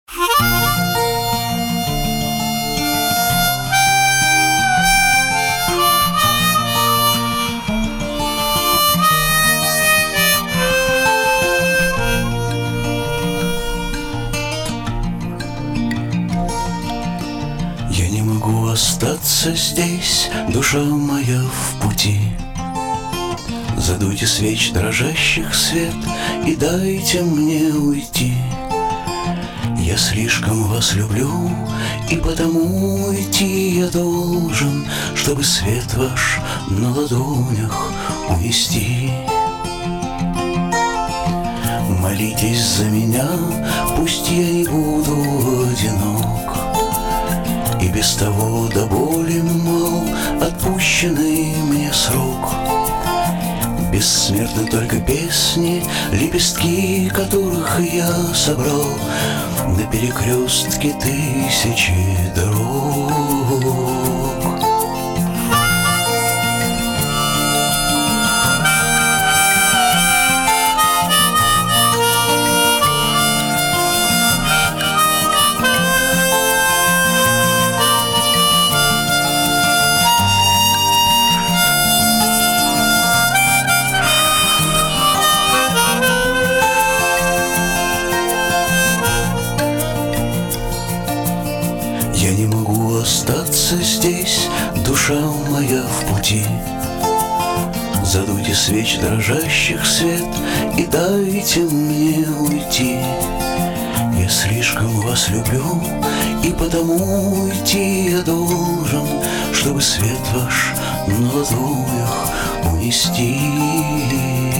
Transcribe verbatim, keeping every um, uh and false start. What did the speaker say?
Я не могу остаться здесь, душа моя в пути. Задуйте свеч дрожащих свет и дайте мне уйти. Я слишком вас люблю, и потому идти я должен, чтобы свет ваш на ладонях унести. Молитесь за меня, пусть я не буду одинок, и без того до боли мал отпущенный мне срок. Бессмертны только песни, лепестки которых я собрал на перекрестке тысячи дорог. Я не могу остаться здесь, душа моя в пути. Задуйте свеч дрожащих свет и дайте мне уйти. Я слишком вас люблю, и потому уйти я должен, чтобы свет ваш на ладонях унести.